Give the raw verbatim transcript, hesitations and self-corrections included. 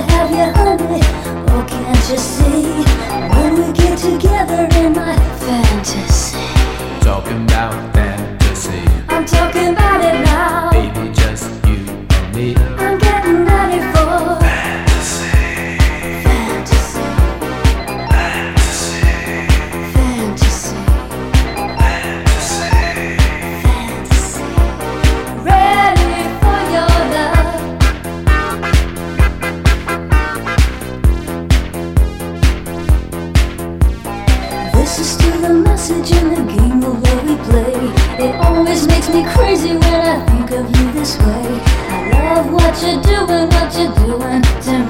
have you, honey. Oh, can't you see? When we get together in my fantasy. Talking about fantasy. I'm talking about it now. Baby, just you and me. I'm getting ready for Fantasy. fantasy. Fantasy. Fantasy. Fantasy. Fantasy. Ready for your love. This is still the message in the game of love we play. It always makes me crazy when I think of you this way. I love what you're doing, what you're doing to